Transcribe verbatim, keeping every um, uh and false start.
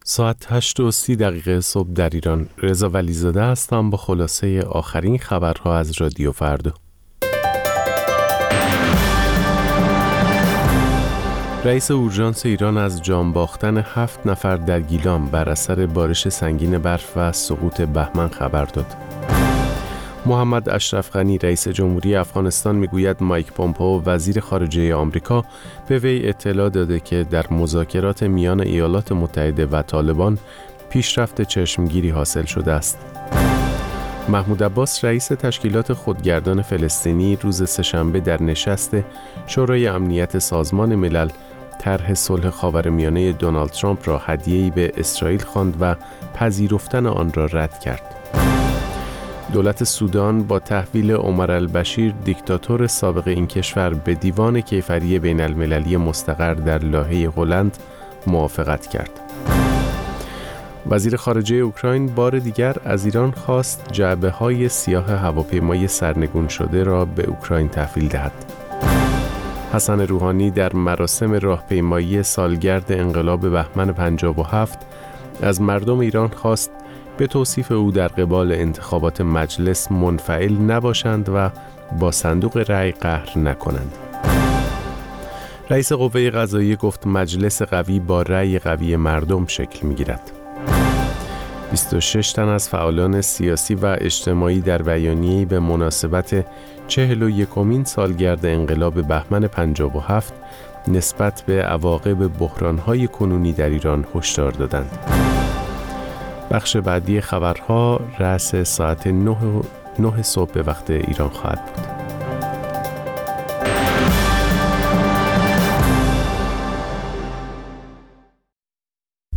ساعت هشت و سی دقیقه صبح در ایران. رضا ولیزاده هستم با خلاصه آخرین خبرها از رادیو فردا. رئیس اورژانس ایران از جان باختن هفت نفر در گیلان بر اثر بارش سنگین برف و سقوط بهمن خبر داد. محمد اشرف غنی رئیس جمهوری افغانستان میگوید مایک پومپئو وزیر خارجه آمریکا به وی اطلاع داده که در مذاکرات میان ایالات متحده و طالبان پیشرفت چشمگیری حاصل شده است. محمود عباس رئیس تشکیلات خودگردان فلسطینی روز سه‌شنبه در نشست شورای امنیت سازمان ملل طرح صلح خاورمیانه دونالد ترامپ را هدیه‌ای به اسرائیل خواند و پذیرفتن آن را رد کرد. دولت سودان با تحویل عمر البشیر دیکتاتور سابق این کشور به دیوان کیفری بین المللی مستقر در لاهه هلند موافقت کرد. وزیر خارجه اوکراین بار دیگر از ایران خواست جعبه‌های سیاه هواپیمای سرنگون شده را به اوکراین تحویل دهد. حسن روحانی در مراسم راهپیمایی سالگرد انقلاب بهمن پنجاه و هفت از مردم ایران خواست به توصیف او در قبال انتخابات مجلس منفعل نباشند و با صندوق رأی قهر نکنند. رئیس قوه قضاییه گفت مجلس قوی با رأی قوی مردم شکل می‌گیرد. بیست و شش تن از فعالان سیاسی و اجتماعی در بیانیه‌ای به مناسبت چهل و یکمین سالگرد انقلاب بهمن پنجاه و هفت نسبت به عواقب بحران‌های کنونی در ایران هشدار دادند. بخش بعدی خبرها رأس ساعت نه صبح به وقت ایران خواهد بود.